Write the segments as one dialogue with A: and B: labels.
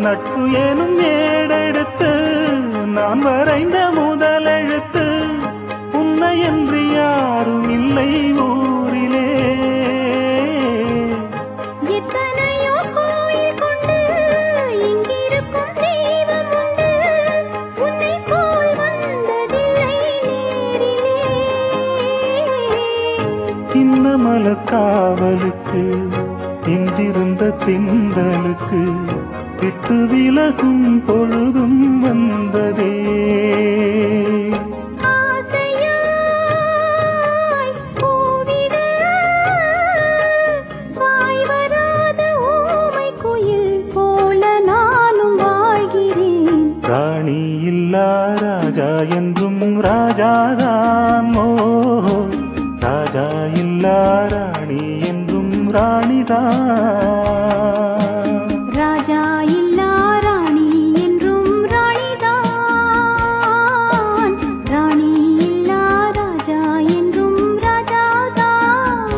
A: நட்பு எனும் ஏடெடுத்து நான் வரைந்த முதலெழுத்து உன்னை என்று யாரும் இல்லை ஊரிலே.
B: எத்தனையோ கோயில் கொண்டு இங்கிருக்கும் தெய்வம் உண்டு, உன்னை போல் வந்ததில்லை நேரிலே.
A: இன்ன மலர் காவலுக்கு இன்றிருந்த திண்டலுக்கு விட்டு விலகும் பொழுதும் வந்ததே.
B: ஆசையாய் பூவிட வாய் வராத ஊமை குயில் போல நானும் வாழ்கிறேன்.
A: ராணி இல்லா ராஜா என்றும் ராஜாதான். ஓ ராஜா இல்லா ராணி என்றும் ராணிதான்.
B: ராஜா இல்லா ராணி என்றும் ராணிதான். ராணி இல்லா ராஜா என்றும் ராஜாதான்.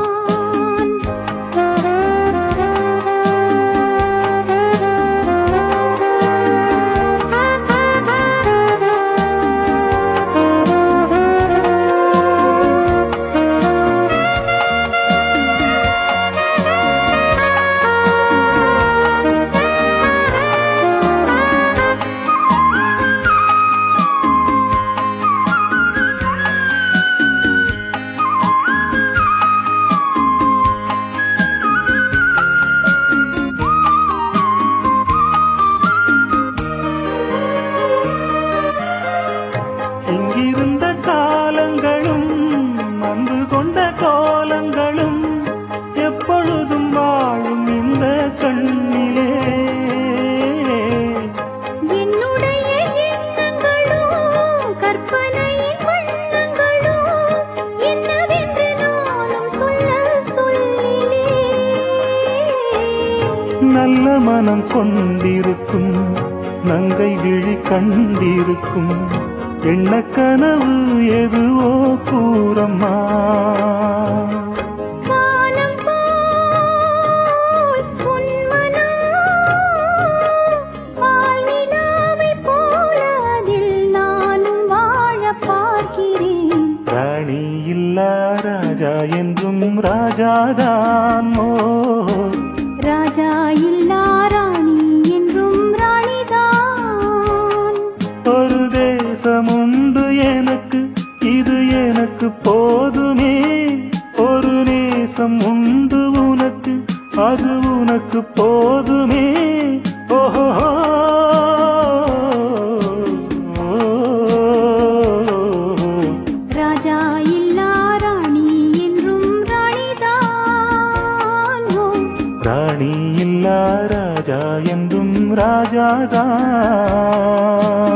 A: இங்கிருந்த காலங்களும் வந்து கொண்ட கோலங்களும் எப்பொழுதும் வாழும் இந்த கண்ணிலே.
B: என்னுடைய எண்ணங்களும் கற்பனையின் வண்ணங்களும் என்னவென்று நானும் சொல்ல சொல்லிலே.
A: நல்ல மனம் கொண்டிருக்கும் நங்கை விழி கண்டிருக்கும் எண்ண கனவு எதுவோ கூறம்மா.
B: வானம் போல் உன் மனம் பால் நிலாவைப் போல அதில் நானும் வாழப் பார்க்கிறேன்.
A: ராணி இல்லா ராஜா என்றும் ராஜாதான். ஓ
B: ராஜா இல்லா ராணி என்றும் ராணிதான்.
A: ஒரு தேசம் உண்டு எனக்கு, இது எனக்கு போதுமே. ஒரு நேசம் உண்டு உனக்கு, அது உனக்கு போதுமே. ஓஹோ
B: ராஜா இல்லா ராணி என்றும் ராணிதான். ஓ
A: ராணி இல்லா ராஜா என்றும் ராஜாதான்.